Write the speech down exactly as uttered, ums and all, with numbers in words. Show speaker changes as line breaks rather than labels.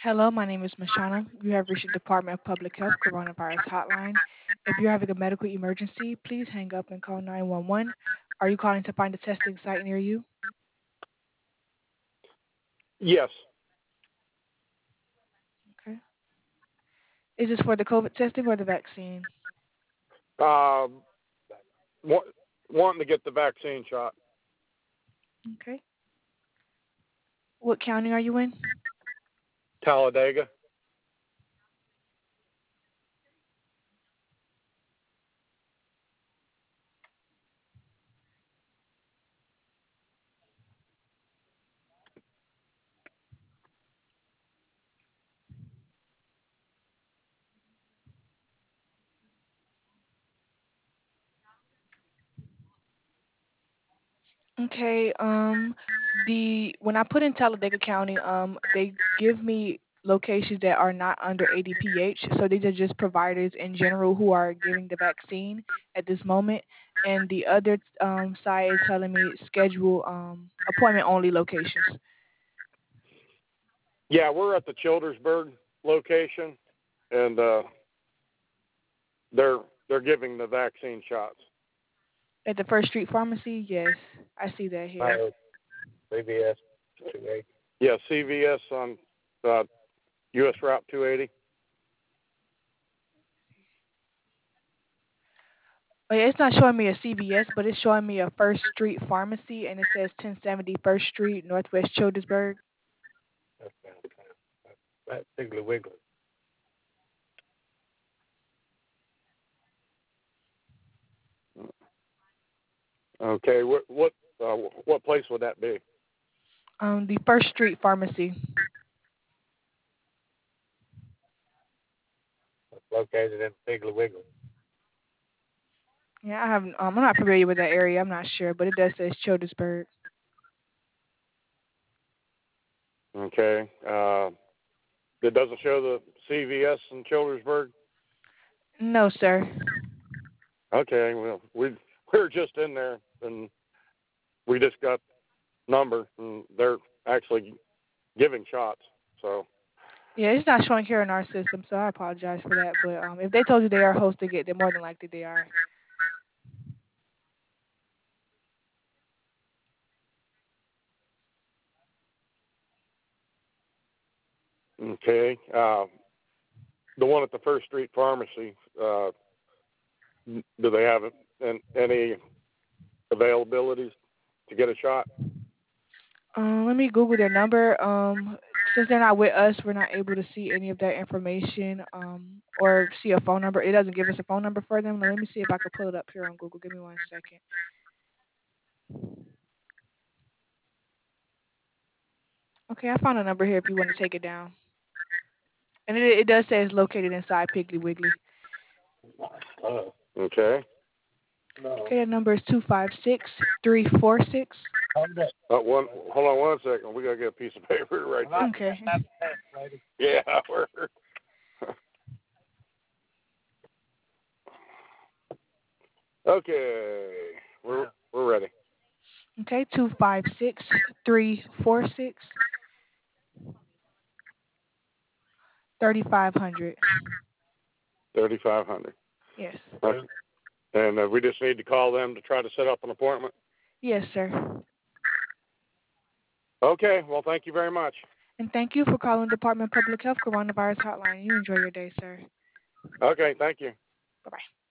Hello, my name is Mashana. You have reached the Department of Public Health Coronavirus Hotline. If you're having a medical emergency, please hang up and call nine one one. Are you calling to find a testing site near you?
Yes.
Okay. Is this for the COVID testing or the vaccine?
Um, wa- wanting to get the vaccine shot.
Okay. What county are you in?
Talladega.
Okay. Um, the when I put in Talladega County, um, they give me locations that are not under A D P H. So these are just providers in general who are giving the vaccine at this moment. And the other um, side is telling me schedule um, appointment only locations.
Yeah, we're at the Childersburg location, and uh, they're they're giving the vaccine shots.
At the First Street Pharmacy, yes, I see that here.
Uh, C V S two eighty. Yeah, C V S on uh, U S Route two eighty.
Oh, yeah, it's not showing me a C V S, but it's showing me a First Street Pharmacy, and it says ten seventy First Street, Northwest Childersburg.
That's downtown. That's Piggly Wiggly. Okay, what what uh, what place would that be?
Um, the First Street Pharmacy.
It's located in Piggly Wiggly.
Yeah, I haven't. Um, I'm not familiar with that area. I'm not sure, but it does say Childersburg.
Okay. Uh, it doesn't show the C V S in Childersburg.
No, sir.
Okay. Well, we we're just in there, and we just got number, and they're actually giving shots. So.
Yeah, it's not showing here in our system, so I apologize for that. But um, if they told you they are hosting it, then more than likely they are.
Okay. Uh, the one at the First Street Pharmacy. Uh, do they have an, any availabilities to get a shot?
Um, let me Google their number. Um, since they're not with us, we're not able to see any of that information. Um, or see a phone number. It doesn't give us a phone number for them. Now, let me see if I can pull it up here on Google. Give me one second. Okay, I found a number here if you want to take it down. And it it does say it's located inside Piggly Wiggly.
Oh. Okay.
Okay, that number is two five six three four six.
Uh, one, hold on one second. We gotta get a piece of paper right there.
Okay.
Yeah, we're. Okay, we're we're ready.
Okay, two five six three four six thirty five hundred.
Thirty five hundred.
Yes.
Okay. And uh, we just need to call them to try to set up an appointment.
Yes, sir.
Okay. Well, thank you very much.
And thank you for calling Department of Public Health Coronavirus Hotline. You enjoy your day, sir.
Okay. Thank you.
Bye bye.